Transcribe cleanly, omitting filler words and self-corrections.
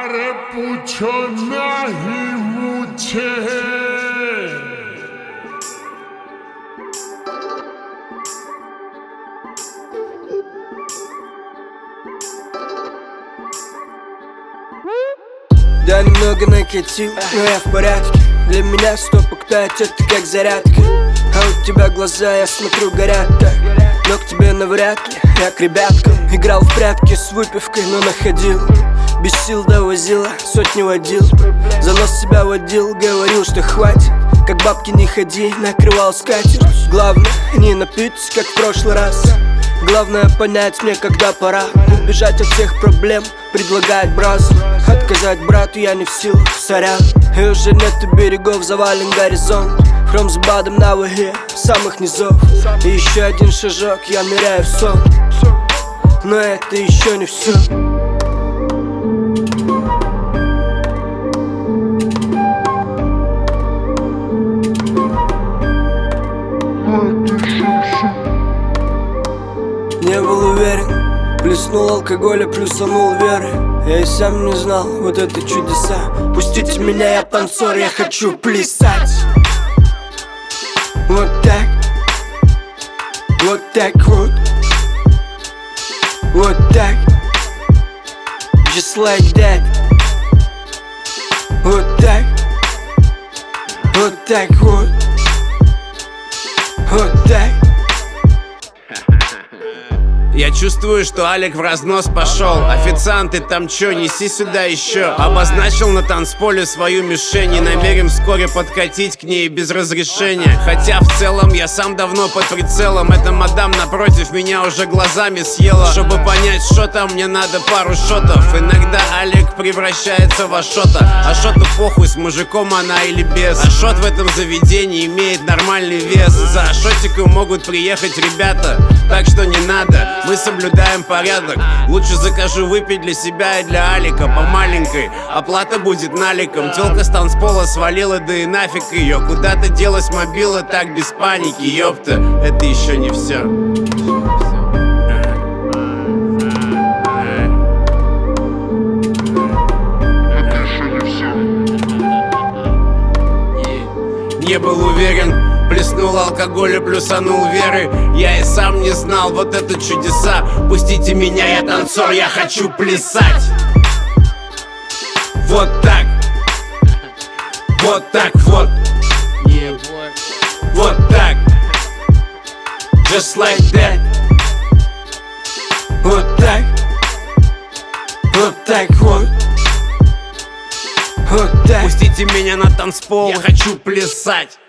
अरे पूछो नहीं मुझे Да, немного накатил, но я в порядке. Для меня стоп-октать, это как зарядка. А у тебя глаза, я смотрю, горят так. Но к тебе навряд ли, я к ребяткам. Играл в прятки с выпивкой, но находил. Без сил довозила, сотни водил. За нос себя водил, говорил, что хватит. Как бабки не ходи, накрывал скатерть. Главное, не напиться, как в прошлый раз. Главное понять мне, когда пора убежать от всех проблем, предлагать бразу. Отказать брату я не в силах, сорян. И уже нету берегов, завален горизонт. Хром с бадом на ваге, самых низов. И еще один шажок, я ныряю в сон. Но это еще не все. Не был уверен, плеснул алкоголя, плюсанул веры. Я и сам не знал, вот это чудеса. Пустите меня, я танцор, я хочу плясать. Вот так вот. Вот так. Just like that. Вот так. Вот так вот. Вот так. Я чувствую, что Алик в разнос пошел. Официант, ты там чё, неси сюда еще. Обозначил на танцполе свою мишень и намерен вскоре подкатить к ней без разрешения. Хотя в целом я сам давно под прицелом. Эта мадам напротив меня уже глазами съела. Чтобы понять, что там, мне надо пару шотов. Иногда Алик превращается в Ашота. Ашоту похуй, с мужиком она или без. Ашот в этом заведении имеет нормальный вес. За Ашотиком могут приехать ребята, так что не надо. Мы соблюдаем порядок. Лучше закажу выпить для себя и для Алика по маленькой. Оплата будет наликом. Тёлка с танцпола свалила, да и нафиг ее. Куда-то делась мобила, так без паники. Ёпта, это еще не все. Не был уверен, плеснул алкоголя, плюсанул веры. Я и сам не знал, вот это чудеса. Пустите меня, я танцор, я хочу плясать. Вот так. Вот так вот. Вот так. Just like that. Вот так. Вот так вот. Вот так. Пустите меня на танцпол, я хочу плясать.